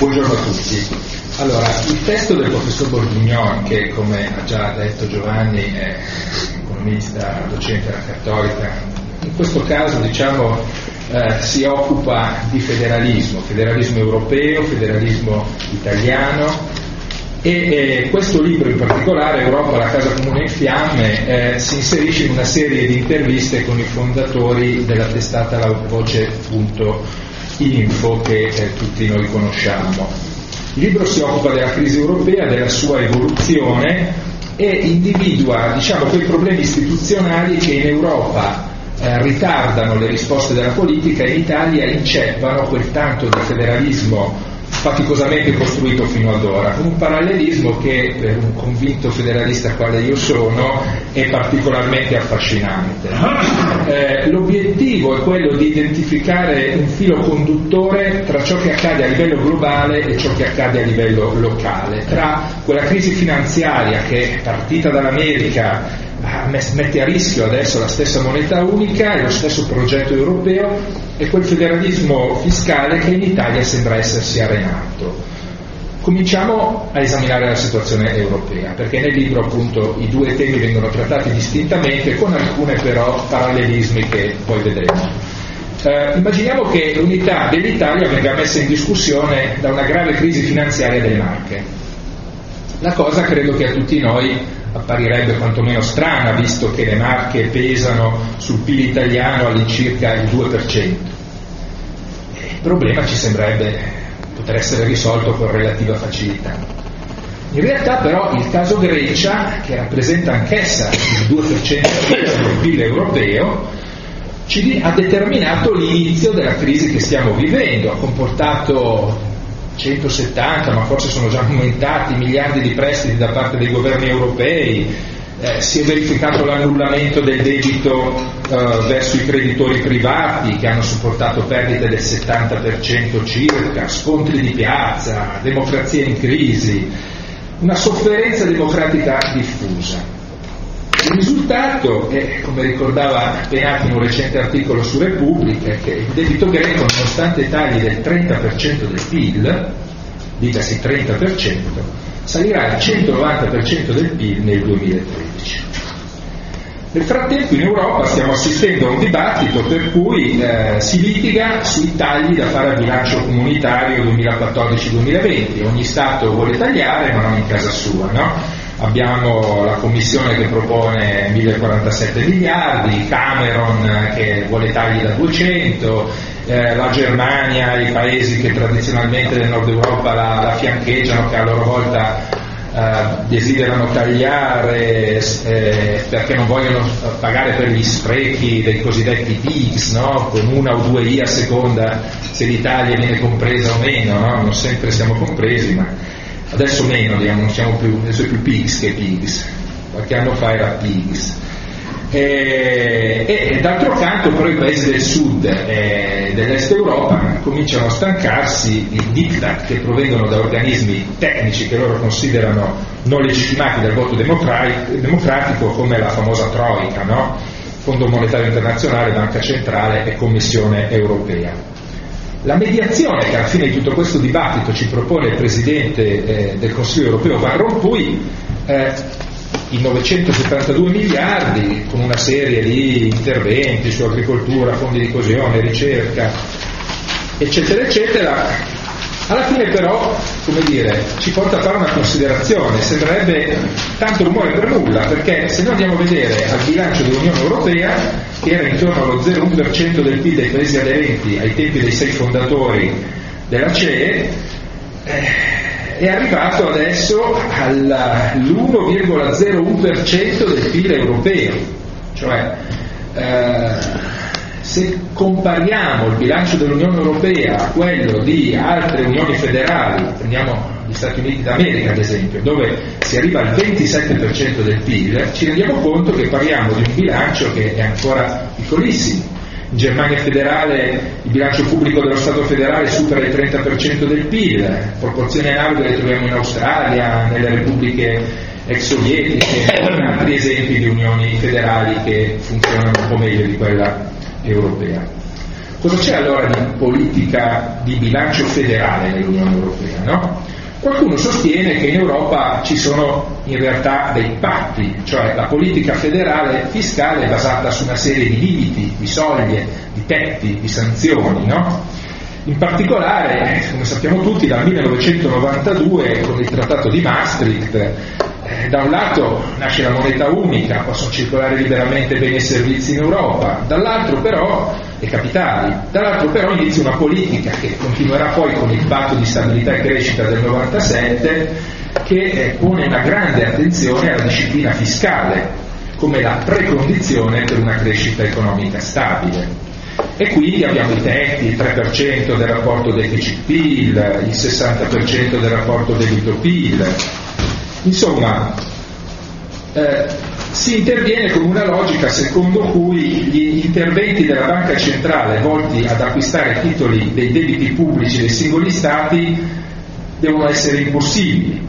Buongiorno a tutti. Allora, il testo del professor Bordignon, che come ha già detto Giovanni è economista, docente della Cattolica, in questo caso si occupa di federalismo europeo, federalismo italiano, e questo libro in particolare, Europa, la casa comune in fiamme, si inserisce in una serie di interviste con i fondatori della testata La Voce.info che tutti noi conosciamo. Il libro si occupa della crisi europea, della sua evoluzione e individua, quei problemi istituzionali che in Europa ritardano le risposte della politica e in Italia inceppano quel tanto di federalismo faticosamente costruito fino ad ora, con un parallelismo che per un convinto federalista quale io sono è particolarmente affascinante. L'obiettivo è quello di identificare un filo conduttore tra ciò che accade a livello globale e ciò che accade a livello locale, tra quella crisi finanziaria che partita dall'America mette a rischio adesso la stessa moneta unica e lo stesso progetto europeo e quel federalismo fiscale che in Italia sembra essersi arenato. Cominciamo a esaminare la situazione europea, perché nel libro appunto i due temi vengono trattati distintamente, con alcune però parallelismi che poi vedremo. Immaginiamo che l'unità dell'Italia venga messa in discussione da una grave crisi finanziaria delle Marche. La cosa credo che a tutti noi apparirebbe quantomeno strana, visto che le Marche pesano sul PIL italiano all'incirca il 2%. Il problema ci sembrerebbe poter essere risolto con relativa facilità. In realtà però il caso Grecia, che rappresenta anch'essa il 2% del PIL europeo, ha determinato l'inizio della crisi che stiamo vivendo, ha comportato 170, ma forse sono già aumentati, miliardi di prestiti da parte dei governi europei, si è verificato l'annullamento del debito verso i creditori privati che hanno sopportato perdite del 70% circa, scontri di piazza, democrazia in crisi, una sofferenza democratica diffusa. Il risultato è, come ricordava Penati in un recente articolo su Repubblica, che il debito greco, nonostante tagli del 30% del PIL, dicasi 30%, salirà al 190% del PIL nel 2013. Nel frattempo in Europa stiamo assistendo a un dibattito per cui si litiga sui tagli da fare al bilancio comunitario 2014-2020. Ogni Stato vuole tagliare, ma non in casa sua, no? Abbiamo la Commissione che propone 1047 miliardi, Cameron che vuole tagli da 200, la Germania, i paesi che tradizionalmente nel nord Europa la fiancheggiano, che a loro volta desiderano tagliare perché non vogliono pagare per gli sprechi dei cosiddetti PIGS, no? Con una o due I a seconda se l'Italia viene compresa o meno, no? Non sempre siamo compresi, ma adesso meno, non siamo più, adesso è più PIGS che PIGS, qualche anno fa era PIGS. E d'altro canto però i paesi del sud e dell'est Europa cominciano a stancarsi di diktat che provengono da organismi tecnici che loro considerano non legittimati dal voto democratico, come la famosa Troika, no? Fondo Monetario Internazionale, Banca Centrale e Commissione Europea. La mediazione che alla fine di tutto questo dibattito ci propone il Presidente del Consiglio Europeo Van Rompuy, i 972 miliardi con una serie di interventi su agricoltura, fondi di coesione, ricerca, eccetera, eccetera, alla fine però, ci porta a fare una considerazione. Sembrerebbe tanto rumore per nulla, perché se noi andiamo a vedere al bilancio dell'Unione Europea, che era intorno allo 0,1% del PIL dei paesi aderenti ai tempi dei 6 fondatori della CE, è arrivato adesso all'1,01% del PIL europeo. Cioè, se compariamo il bilancio dell'Unione Europea a quello di altre unioni federali, prendiamo gli Stati Uniti d'America ad esempio, dove si arriva al 27% del PIL, ci rendiamo conto che parliamo di un bilancio che è ancora piccolissimo. In Germania federale il bilancio pubblico dello Stato federale supera il 30% del PIL, proporzioni analoghe le troviamo in Australia, nelle repubbliche ex sovietiche, altri esempi di unioni federali che funzionano un po' meglio di quella europea. Cosa c'è allora di politica di bilancio federale nell'Unione Europea, no? Qualcuno sostiene che in Europa ci sono in realtà dei patti, cioè la politica federale fiscale è basata su una serie di limiti, di soglie, di tetti, di sanzioni, no? In particolare, come sappiamo tutti, dal 1992 con il Trattato di Maastricht, da un lato nasce la moneta unica, possono circolare liberamente beni e servizi in Europa, dall'altro però, e capitali, dall'altro però inizia una politica che continuerà poi con il patto di stabilità e crescita del 97, che pone una grande attenzione alla disciplina fiscale come la precondizione per una crescita economica stabile. E quindi abbiamo i tetti, il 3% del rapporto deficit-PIL, il 60% del rapporto debito-PIL. Insomma, si interviene con una logica secondo cui gli interventi della banca centrale volti ad acquistare titoli dei debiti pubblici dei singoli stati devono essere impossibili.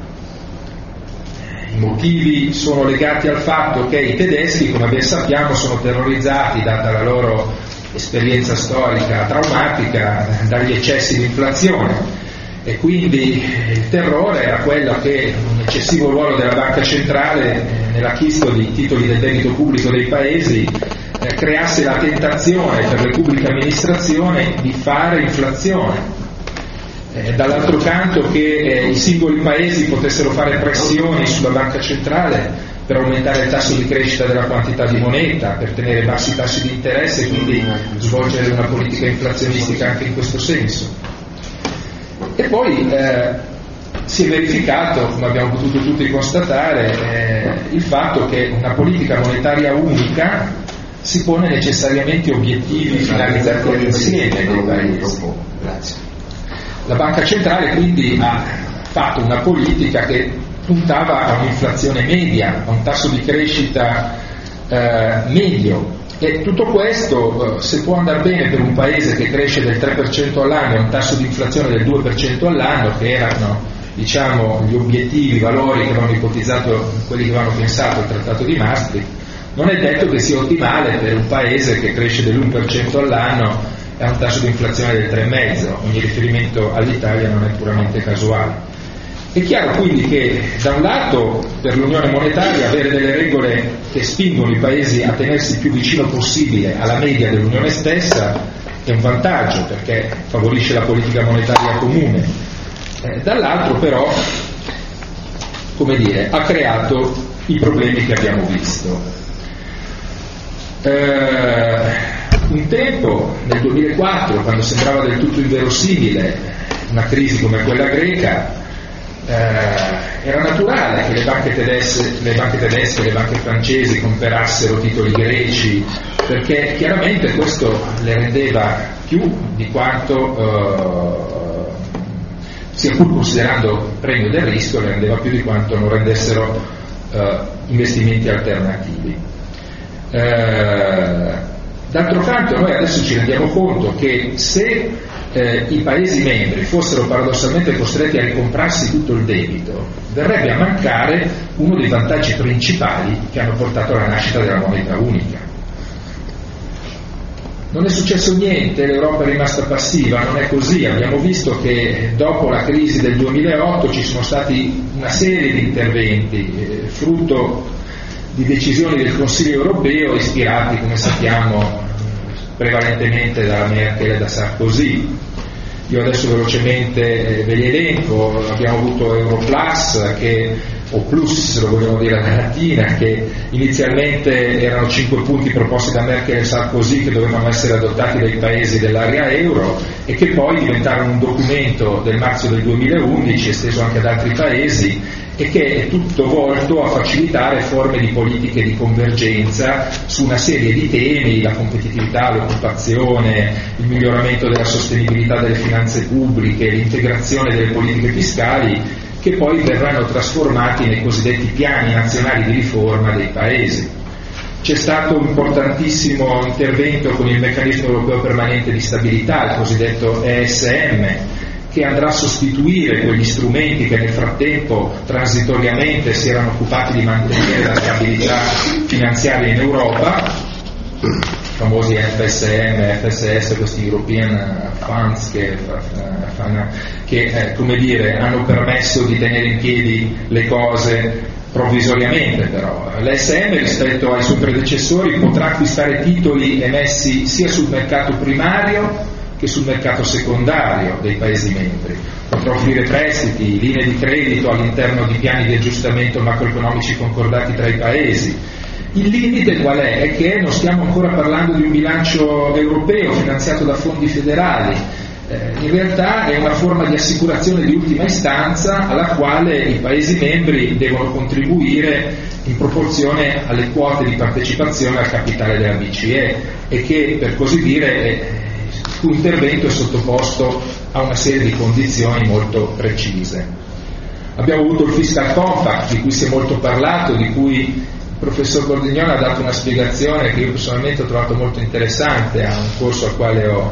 I motivi sono legati al fatto che i tedeschi, come ben sappiamo, sono terrorizzati, data la loro esperienza storica traumatica, dagli eccessi di inflazione. E quindi il terrore era quello che un eccessivo ruolo della banca centrale nell'acquisto di titoli del debito pubblico dei paesi creasse la tentazione per le pubbliche amministrazioni di fare inflazione. Dall'altro canto che i singoli paesi potessero fare pressioni sulla banca centrale per aumentare il tasso di crescita della quantità di moneta, per tenere bassi i tassi di interesse e quindi svolgere una politica inflazionistica anche in questo senso. E poi si è verificato, come abbiamo potuto tutti constatare, il fatto che una politica monetaria unica si pone necessariamente obiettivi finalizzati all'insieme dei paesi. La banca centrale quindi ha fatto una politica che puntava a un'inflazione media, a un tasso di crescita medio. E tutto questo, se può andare bene per un paese che cresce del 3% all'anno e un tasso di inflazione del 2% all'anno, che erano, diciamo, gli obiettivi, i valori che avevano ipotizzato quelli che avevano pensato il Trattato di Maastricht, non è detto che sia ottimale per un paese che cresce dell'1% all'anno e ha un tasso di inflazione del 3,5%. Ogni riferimento all'Italia non è puramente casuale. È chiaro quindi che da un lato per l'unione monetaria avere delle regole che spingono i paesi a tenersi il più vicino possibile alla media dell'unione stessa è un vantaggio, perché favorisce la politica monetaria comune. Dall'altro però, come dire, ha creato i problemi che abbiamo visto. Un tempo, nel 2004, quando sembrava del tutto inverosimile una crisi come quella greca, era naturale che le banche tedesche, le banche francesi comperassero titoli greci, perché chiaramente questo le rendeva più di quanto, sia pur considerando il premio del rischio, le rendeva più di quanto non rendessero investimenti alternativi. D'altro canto noi adesso ci rendiamo conto che se i Paesi membri fossero paradossalmente costretti a ricomprarsi tutto il debito, verrebbe a mancare uno dei vantaggi principali che hanno portato alla nascita della moneta unica. Non è successo niente, l'Europa è rimasta passiva, non è così. Abbiamo visto che dopo la crisi del 2008 ci sono stati una serie di interventi, frutto di decisioni del Consiglio europeo ispirati, come sappiamo, prevalentemente dalla Merkel e da Sarkozy. Io adesso velocemente ve li elenco. Abbiamo avuto Europlus, o Plus se lo vogliamo dire alla latina, che inizialmente erano 5 punti proposti da Merkel e Sarkozy che dovevano essere adottati dai paesi dell'area euro e che poi diventarono un documento del marzo del 2011 esteso anche ad altri paesi e che è tutto volto a facilitare forme di politiche di convergenza su una serie di temi: la competitività, l'occupazione, il miglioramento della sostenibilità delle finanze pubbliche, l'integrazione delle politiche fiscali, che poi verranno trasformati nei cosiddetti piani nazionali di riforma dei paesi. C'è stato un importantissimo intervento con il meccanismo europeo permanente di stabilità, il cosiddetto ESM, che andrà a sostituire quegli strumenti che nel frattempo transitoriamente si erano occupati di mantenere la stabilità finanziaria in Europa. famosi FSM, FSS, questi European Funds che come dire, hanno permesso di tenere in piedi le cose provvisoriamente. Però l'ESM rispetto ai suoi predecessori potrà acquistare titoli emessi sia sul mercato primario che sul mercato secondario dei Paesi membri, potrà offrire prestiti, linee di credito all'interno di piani di aggiustamento macroeconomici concordati tra i Paesi. Il limite qual è? È che non stiamo ancora parlando di un bilancio europeo finanziato da fondi federali, in realtà è una forma di assicurazione di ultima istanza alla quale i Paesi membri devono contribuire in proporzione alle quote di partecipazione al capitale della BCE e che, per così dire, il cui intervento è sottoposto a una serie di condizioni molto precise. Abbiamo avuto il Fiscal Compact, di cui si è molto parlato, di cui il professor Bordignone ha dato una spiegazione che io personalmente ho trovato molto interessante a un corso al quale ho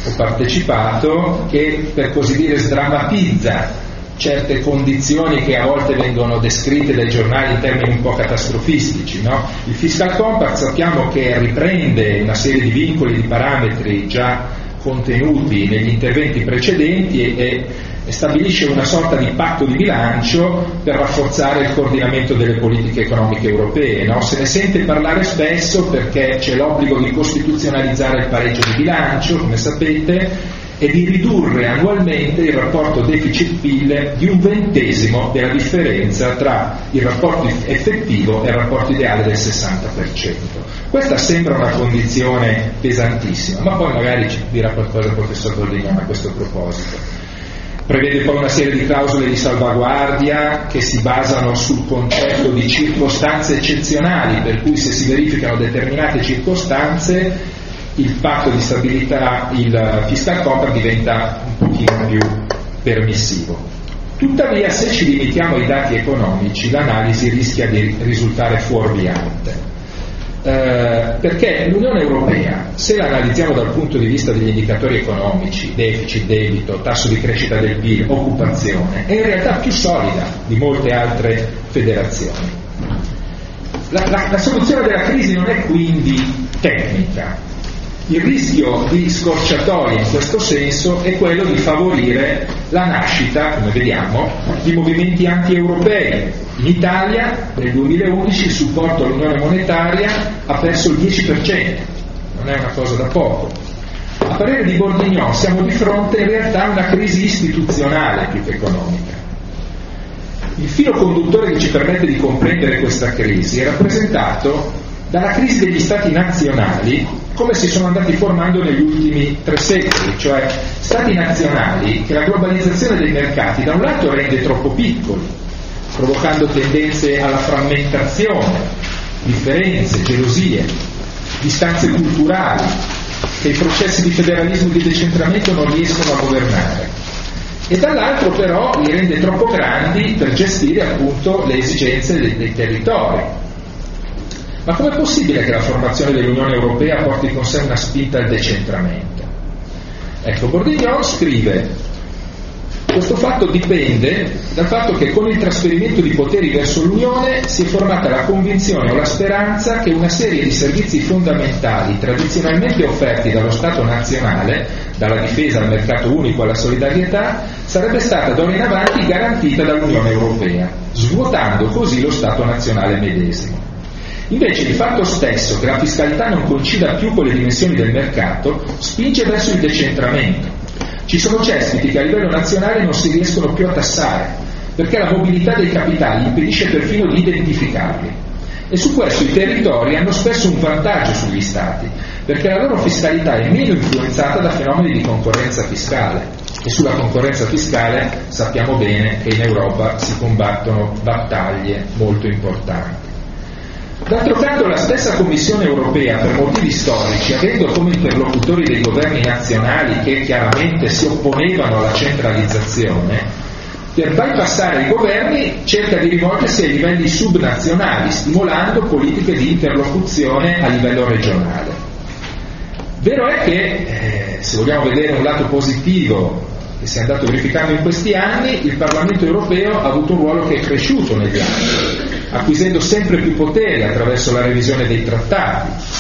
partecipato, che per così dire sdrammatizza certe condizioni che a volte vengono descritte dai giornali in termini un po' catastrofistici, no? Il Fiscal Compact sappiamo che riprende una serie di vincoli, di parametri già contenuti negli interventi precedenti e stabilisce una sorta di patto di bilancio per rafforzare il coordinamento delle politiche economiche europee, no? Se ne sente parlare spesso perché c'è l'obbligo di costituzionalizzare il pareggio di bilancio, come sapete, e di ridurre annualmente il rapporto deficit-PIL di 1/20 della differenza tra il rapporto effettivo e il rapporto ideale del 60%. Questa sembra una condizione pesantissima, ma poi magari ci dirà qualcosa il professor Bordignone a questo proposito. Prevede poi una serie di clausole di salvaguardia che si basano sul concetto di circostanze eccezionali, per cui se si verificano determinate circostanze il patto di stabilità, il Fiscal Compact diventa un pochino più permissivo. Tuttavia, se ci limitiamo ai dati economici, l'analisi rischia di risultare fuorviante. Perché l'Unione Europea, se la analizziamo dal punto di vista degli indicatori economici, deficit, debito, tasso di crescita del PIL, occupazione, è in realtà più solida di molte altre federazioni. La soluzione della crisi non è quindi tecnica. Il rischio di scorciatoia in questo senso è quello di favorire la nascita, come vediamo, di movimenti anti-europei. In Italia nel 2011 il supporto all'unione monetaria ha perso il 10%, non è una cosa da poco. A parere di Bordignone siamo di fronte in realtà a una crisi istituzionale più che economica. Il filo conduttore che ci permette di comprendere questa crisi è rappresentato dalla crisi degli stati nazionali come si sono andati formando negli ultimi 3 secoli, cioè stati nazionali che la globalizzazione dei mercati da un lato rende troppo piccoli, provocando tendenze alla frammentazione, differenze, gelosie, distanze culturali che i processi di federalismo e di decentramento non riescono a governare, e dall'altro però li rende troppo grandi per gestire appunto le esigenze dei territori. Ma com'è possibile che la formazione dell'Unione Europea porti con sé una spinta al decentramento? Ecco, Bordignone scrive: questo fatto dipende dal fatto che con il trasferimento di poteri verso l'Unione si è formata la convinzione o la speranza che una serie di servizi fondamentali tradizionalmente offerti dallo Stato nazionale, dalla difesa al mercato unico alla solidarietà, sarebbe stata d'ora in avanti garantita dall'Unione Europea, svuotando così lo Stato nazionale medesimo. Invece il fatto stesso che la fiscalità non coincida più con le dimensioni del mercato spinge verso il decentramento. Ci sono cespiti che a livello nazionale non si riescono più a tassare, perché la mobilità dei capitali impedisce perfino di identificarli. E su questo i territori hanno spesso un vantaggio sugli Stati, perché la loro fiscalità è meno influenzata da fenomeni di concorrenza fiscale. E sulla concorrenza fiscale sappiamo bene che in Europa si combattono battaglie molto importanti. D'altro canto la stessa Commissione europea, per motivi storici, avendo come interlocutori dei governi nazionali che chiaramente si opponevano alla centralizzazione, per bypassare i governi cerca di rivolgersi ai livelli subnazionali, stimolando politiche di interlocuzione a livello regionale. Vero è che, se vogliamo vedere un lato positivo che si è andato verificando in questi anni, il Parlamento europeo ha avuto un ruolo che è cresciuto negli anni, acquisendo sempre più potere attraverso la revisione dei trattati.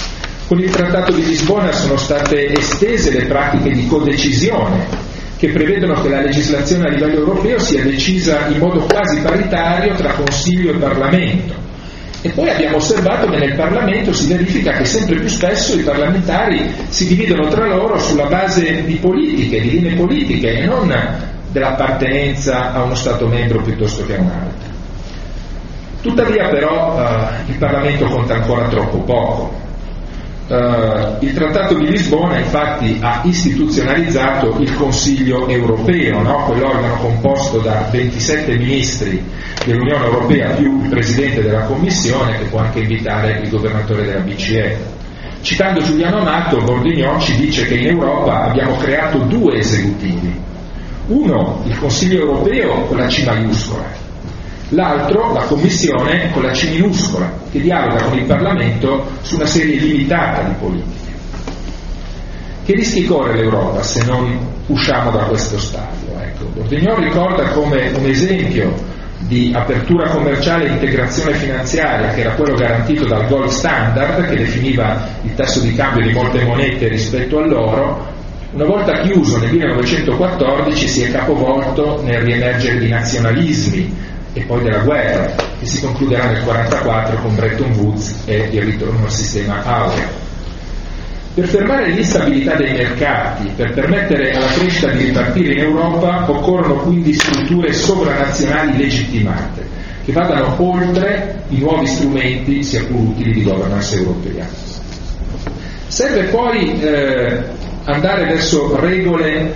Con il Trattato di Lisbona sono state estese le pratiche di codecisione, che prevedono che la legislazione a livello europeo sia decisa in modo quasi paritario tra Consiglio e Parlamento. E poi abbiamo osservato che nel Parlamento si verifica che sempre più spesso i parlamentari si dividono tra loro sulla base di politiche, di linee politiche e non dell'appartenenza a uno Stato membro piuttosto che a un altro. Tuttavia però il Parlamento conta ancora troppo poco. Il Trattato di Lisbona infatti ha istituzionalizzato il Consiglio europeo, no? Quell'organo composto da 27 ministri dell'Unione Europea più il Presidente della Commissione, che può anche invitare il governatore della BCE. Citando Giuliano Amato, Bordignon ci dice che in Europa abbiamo creato due esecutivi. Uno, il Consiglio europeo con la C maiuscola, l'altro, la Commissione, con la C minuscola, che dialoga con il Parlamento su una serie limitata di politiche. Che rischi corre l'Europa se non usciamo da questo stadio? Ecco, Bordignon ricorda come un esempio di apertura commerciale e integrazione finanziaria, che era quello garantito dal gold standard, che definiva il tasso di cambio di molte monete rispetto all'oro, una volta chiuso nel 1914 si è capovolto nel riemergere di nazionalismi e poi della guerra, che si concluderà nel 1944 con Bretton Woods e il ritorno al sistema aureo. Per fermare l'instabilità dei mercati, per permettere alla crescita di ripartire in Europa, occorrono quindi strutture sovranazionali legittimate, che vadano oltre i nuovi strumenti, sia pur utili, di governance europea. Serve poi andare verso regole,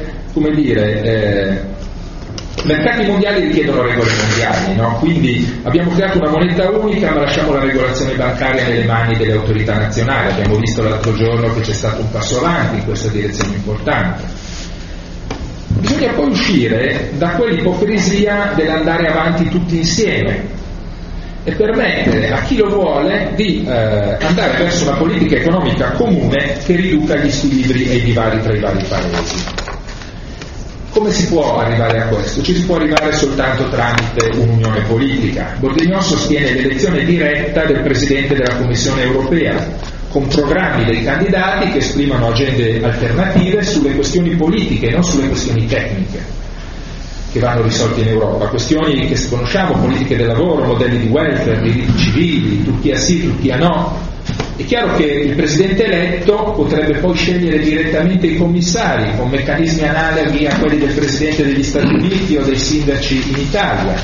mercati mondiali richiedono regole mondiali, no? Quindi abbiamo creato una moneta unica, ma lasciamo la regolazione bancaria nelle mani delle autorità nazionali. Abbiamo visto l'altro giorno che c'è stato un passo avanti in questa direzione importante. Bisogna poi uscire da quell'ipocrisia dell'andare avanti tutti insieme e permettere a chi lo vuole di andare verso una politica economica comune che riduca gli squilibri e i divari tra i vari paesi. Come si può arrivare a questo? Ci si può arrivare soltanto tramite un'unione politica. Bordignon sostiene l'elezione diretta del Presidente della Commissione europea, con programmi dei candidati che esprimono agende alternative sulle questioni politiche, non sulle questioni tecniche, che vanno risolte in Europa. Questioni che conosciamo, politiche del lavoro, modelli di welfare, diritti civili, Turchia sì, Turchia no. È chiaro che il Presidente eletto potrebbe poi scegliere direttamente i commissari, con meccanismi analoghi a quelli del Presidente degli Stati Uniti o dei sindaci in Italia.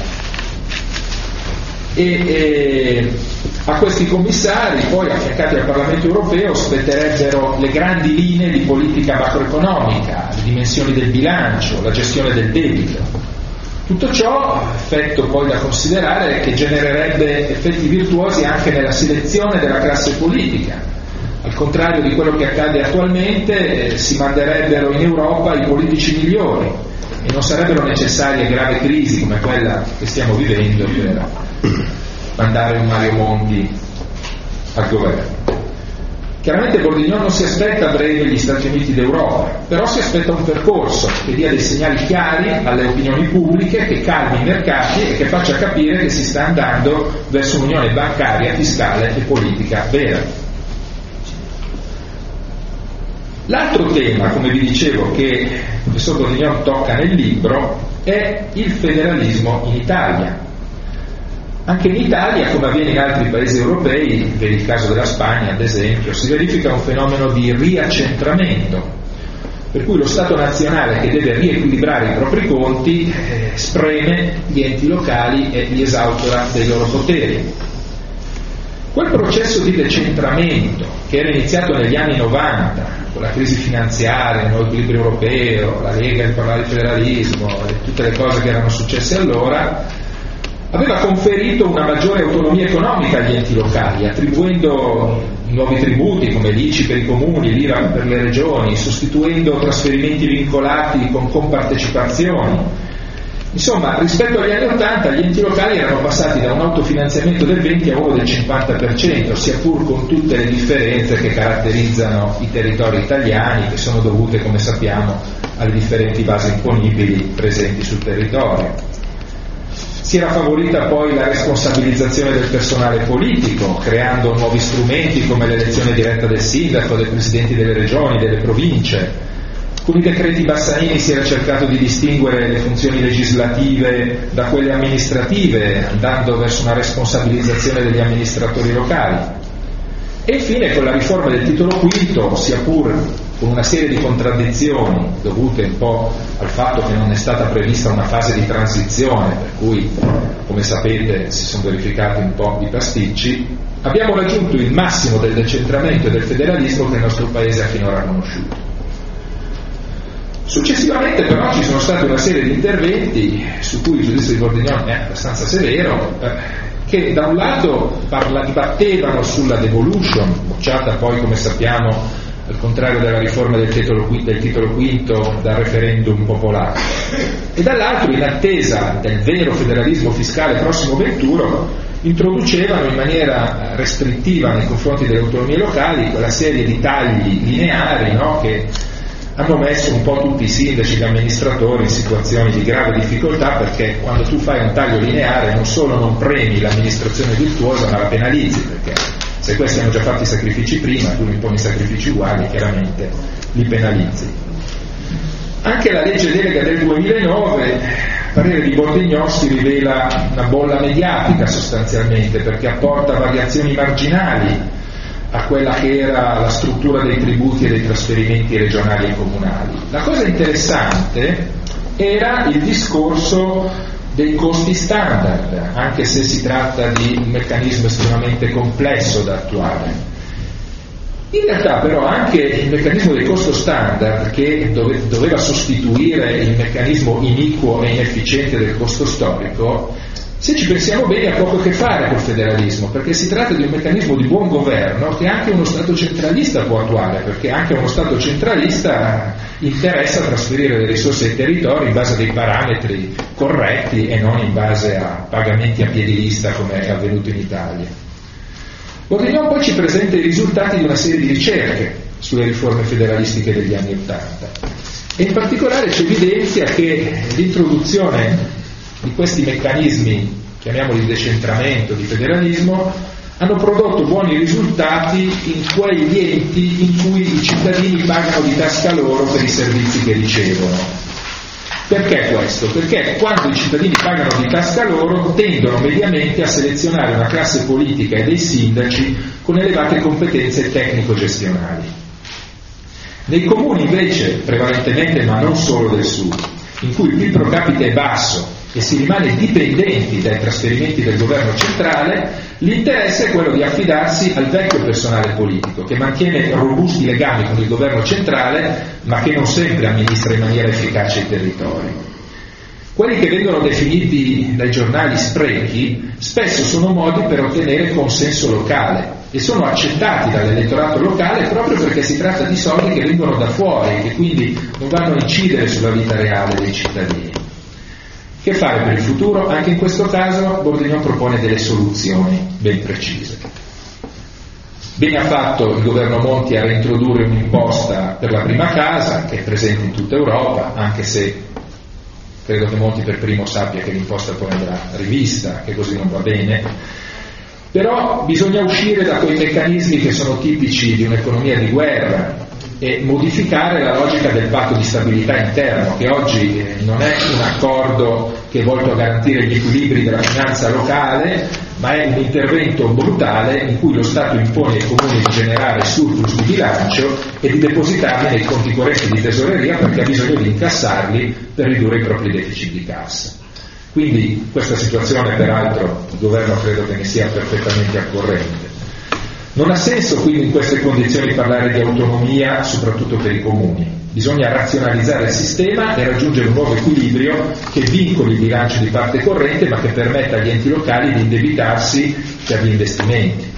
E a questi commissari, poi affiancati al Parlamento europeo, spetterebbero le grandi linee di politica macroeconomica, le dimensioni del bilancio, la gestione del debito. Tutto ciò, effetto poi da considerare, che genererebbe effetti virtuosi anche nella selezione della classe politica. Al contrario di quello che accade attualmente, si manderebbero in Europa i politici migliori e non sarebbero necessarie gravi crisi come quella che stiamo vivendo per mandare un Mario Monti al governo. Chiaramente Bordignon non si aspetta a breve gli Stati Uniti d'Europa, però si aspetta un percorso che dia dei segnali chiari alle opinioni pubbliche, che calmi i mercati e che faccia capire che si sta andando verso un'unione bancaria, fiscale e politica vera. L'altro tema, come vi dicevo, che il professor Bordignon tocca nel libro è il federalismo in Italia. Anche in Italia, come avviene in altri paesi europei, per il caso della Spagna ad esempio, si verifica un fenomeno di riaccentramento, per cui lo Stato nazionale, che deve riequilibrare i propri conti, spreme gli enti locali e li esautora dei loro poteri. Quel processo di decentramento che era iniziato negli anni 90, con la crisi finanziaria, il nuovo equilibrio europeo, la Lega che parlava di federalismo e tutte le cose che erano successe allora, aveva conferito una maggiore autonomia economica agli enti locali, attribuendo nuovi tributi come l'ICI per i comuni, l'IRA per le regioni, sostituendo trasferimenti vincolati con compartecipazioni. Insomma, rispetto agli anni 80 gli enti locali erano passati da un autofinanziamento del 20 a uno del 50%, sia pur con tutte le differenze che caratterizzano i territori italiani, che sono dovute, come sappiamo, alle differenti basi imponibili presenti sul territorio. Si era favorita poi la responsabilizzazione del personale politico, creando nuovi strumenti come l'elezione diretta del sindaco, dei presidenti delle regioni, delle province. Con i decreti Bassanini si era cercato di distinguere le funzioni legislative da quelle amministrative, andando verso una responsabilizzazione degli amministratori locali. E infine con la riforma del titolo V, sia pur con una serie di contraddizioni dovute un po' al fatto che non è stata prevista una fase di transizione, per cui, come sapete, si sono verificati un po' di pasticci, abbiamo raggiunto il massimo del decentramento e del federalismo che il nostro Paese ha finora conosciuto. Successivamente però ci sono stati una serie di interventi su cui il giudizio di Bordignon è abbastanza severo, che da un lato dibattevano sulla devolution, bocciata poi come sappiamo al contrario della riforma del titolo V dal referendum popolare, e dall'altro, in attesa del vero federalismo fiscale prossimo venturo, introducevano in maniera restrittiva nei confronti delle autonomie locali quella serie di tagli lineari, no, che hanno messo un po' tutti i sindaci e gli amministratori in situazioni di grave difficoltà, perché quando tu fai un taglio lineare non solo non premi l'amministrazione virtuosa ma la penalizzi, perché se questi hanno già fatto i sacrifici prima, tu imponi sacrifici uguali, chiaramente li penalizzi. Anche la legge delega del 2009, a parere di Bordignon, si rivela una bolla mediatica sostanzialmente, perché apporta variazioni marginali a quella che era la struttura dei tributi e dei trasferimenti regionali e comunali. La cosa interessante era il discorso dei costi standard, anche se si tratta di un meccanismo estremamente complesso da attuare. In realtà però anche il meccanismo del costo standard, che doveva sostituire il meccanismo iniquo e inefficiente del costo storico, se ci pensiamo bene, ha poco a che fare col federalismo, perché si tratta di un meccanismo di buon governo che anche uno Stato centralista può attuare, perché anche uno Stato centralista interessa trasferire le risorse ai territori in base a dei parametri corretti e non in base a pagamenti a piedi lista come è avvenuto in Italia. Bordignon poi ci presenta i risultati di una serie di ricerche sulle riforme federalistiche degli anni '80 e in particolare ci evidenzia che l'introduzione di questi meccanismi, chiamiamoli decentramento, di federalismo, hanno prodotto buoni risultati in quegli enti in cui i cittadini pagano di tasca loro per i servizi che ricevono. Perché questo? Perché quando i cittadini pagano di tasca loro tendono mediamente a selezionare una classe politica e dei sindaci con elevate competenze tecnico-gestionali. Nei comuni invece, prevalentemente ma non solo del sud, in cui il PIL pro capite è basso e si rimane dipendenti dai trasferimenti del governo centrale, l'interesse è quello di affidarsi al vecchio personale politico, che mantiene robusti legami con il governo centrale, ma che non sempre amministra in maniera efficace i territori. Quelli che vengono definiti dai giornali sprechi spesso sono modi per ottenere consenso locale e sono accettati dall'elettorato locale proprio perché si tratta di soldi che vengono da fuori e che quindi non vanno a incidere sulla vita reale dei cittadini. Che fare per il futuro? Anche in questo caso Bordignon propone delle soluzioni ben precise. Bene ha fatto il governo Monti a reintrodurre un'imposta per la prima casa, che è presente in tutta Europa, anche se credo che Monti per primo sappia che l'imposta poi andrà rivista, che così non va bene. Però bisogna uscire da quei meccanismi che sono tipici di un'economia di guerra e modificare la logica del patto di stabilità interno, che oggi non è un accordo che è volto a garantire gli equilibri della finanza locale, ma è un intervento brutale in cui lo Stato impone ai comuni di generare surplus di bilancio e di depositarli nei conti correnti di tesoreria perché ha bisogno di incassarli per ridurre i propri deficit di cassa. Quindi questa situazione, peraltro, il governo credo che ne sia perfettamente al corrente. Non ha senso quindi in queste condizioni parlare di autonomia, soprattutto per i comuni. Bisogna razionalizzare il sistema e raggiungere un nuovo equilibrio che vincoli il bilancio di parte corrente ma che permetta agli enti locali di indebitarsi per gli investimenti.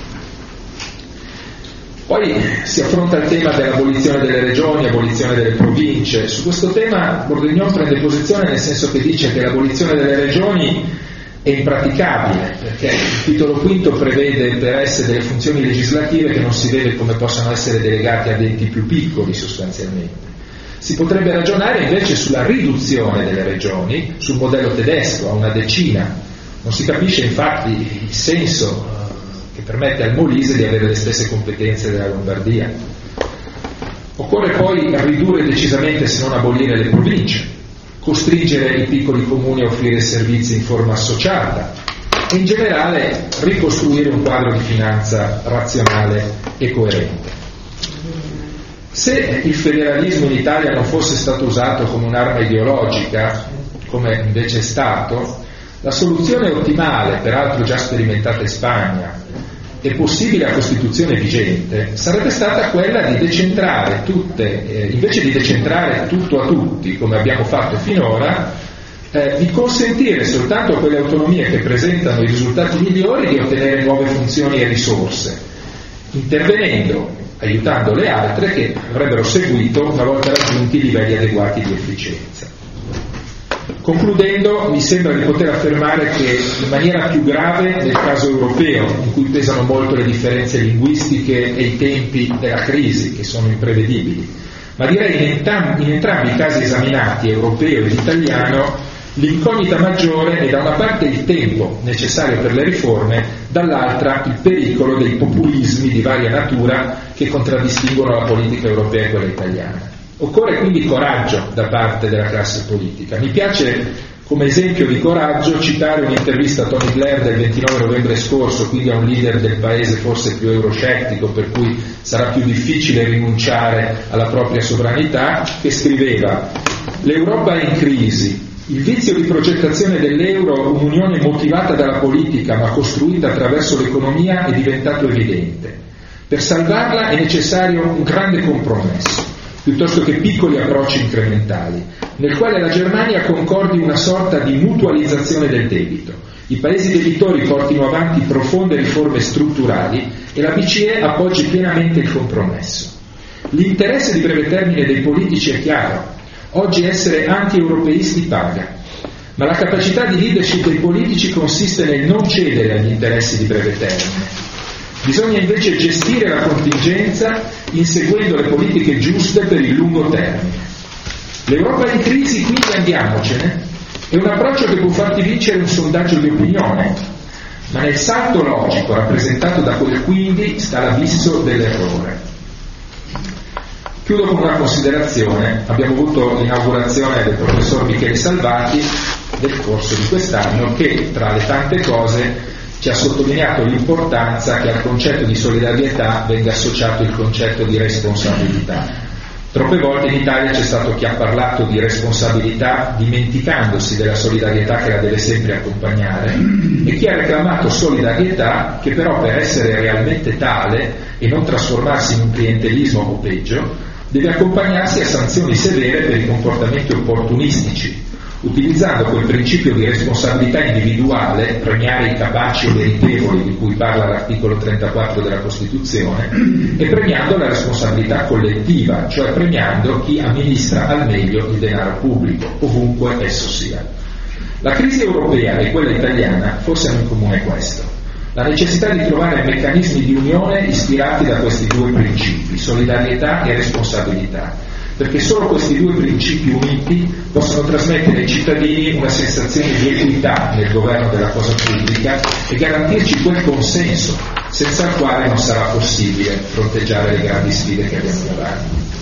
Poi si affronta il tema dell'abolizione delle regioni, abolizione delle province. Su questo tema Bordignon prende posizione nel senso che dice che l'abolizione delle regioni è impraticabile, perché il titolo V prevede per esse delle funzioni legislative che non si vede come possano essere delegate ad enti più piccoli sostanzialmente. Si potrebbe ragionare invece sulla riduzione delle regioni, sul modello tedesco, a una decina, Non si capisce infatti il senso che permette al Molise di avere le stesse competenze della Lombardia. Occorre poi ridurre decisamente, se non abolire, le province, costringere i piccoli comuni a offrire servizi in forma associata e in generale ricostruire un quadro di finanza razionale e coerente. Se il federalismo in Italia non fosse stato usato come un'arma ideologica, come invece è stato, la soluzione ottimale, peraltro già sperimentata in Spagna, e possibile a Costituzione vigente, sarebbe stata quella di decentrare invece di decentrare tutto a tutti, come abbiamo fatto finora, di consentire soltanto a quelle autonomie che presentano i risultati migliori di ottenere nuove funzioni e risorse, intervenendo, aiutando le altre che avrebbero seguito una volta raggiunti i livelli adeguati di efficienza. Concludendo, mi sembra di poter affermare che in maniera più grave nel caso europeo, in cui pesano molto le differenze linguistiche e i tempi della crisi, che sono imprevedibili, ma direi in entrambi i casi esaminati, europeo ed italiano, l'incognita maggiore è da una parte il tempo necessario per le riforme, dall'altra il pericolo dei populismi di varia natura che contraddistinguono la politica europea e quella italiana. Occorre quindi coraggio da parte della classe politica. Mi piace come esempio di coraggio citare un'intervista a Tony Blair del 29 novembre scorso, quindi a un leader del paese forse più euroscettico, per cui sarà più difficile rinunciare alla propria sovranità, che scriveva: l'Europa è in crisi, il vizio di progettazione dell'euro, un'unione motivata dalla politica ma costruita attraverso l'economia, è diventato evidente. Per salvarla è necessario un grande compromesso, piuttosto che piccoli approcci incrementali, nel quale la Germania concordi una sorta di mutualizzazione del debito, i paesi debitori portino avanti profonde riforme strutturali e la BCE appoggi pienamente il compromesso. L'interesse di breve termine dei politici è chiaro: oggi essere anti-europeisti paga, ma la capacità di leadership dei politici consiste nel non cedere agli interessi di breve termine. Bisogna invece gestire la contingenza inseguendo le politiche giuste per il lungo termine. L'Europa è in crisi, quindi andiamocene, è un approccio che può farti vincere un sondaggio di opinione, ma nel salto logico rappresentato da quel quindi sta l'abisso dell'errore. Chiudo con una considerazione. Abbiamo avuto l'inaugurazione del professor Michele Salvati del corso di quest'anno, che tra le tante cose ci ha sottolineato l'importanza che al concetto di solidarietà venga associato il concetto di responsabilità. Troppe volte in Italia c'è stato chi ha parlato di responsabilità dimenticandosi della solidarietà che la deve sempre accompagnare, e chi ha reclamato solidarietà che però, per essere realmente tale e non trasformarsi in un clientelismo o peggio, deve accompagnarsi a sanzioni severe per i comportamenti opportunistici, utilizzando quel principio di responsabilità individuale, premiare i capaci e meritevoli di cui parla l'articolo 34 della Costituzione, e premiando la responsabilità collettiva, cioè premiando chi amministra al meglio il denaro pubblico, ovunque esso sia. La crisi europea e quella italiana forse hanno in comune questo: la necessità di trovare meccanismi di unione ispirati da questi due principi, solidarietà e responsabilità, perché solo questi due principi uniti possono trasmettere ai cittadini una sensazione di equità nel governo della cosa pubblica e garantirci quel consenso senza il quale non sarà possibile fronteggiare le grandi sfide che abbiamo davanti.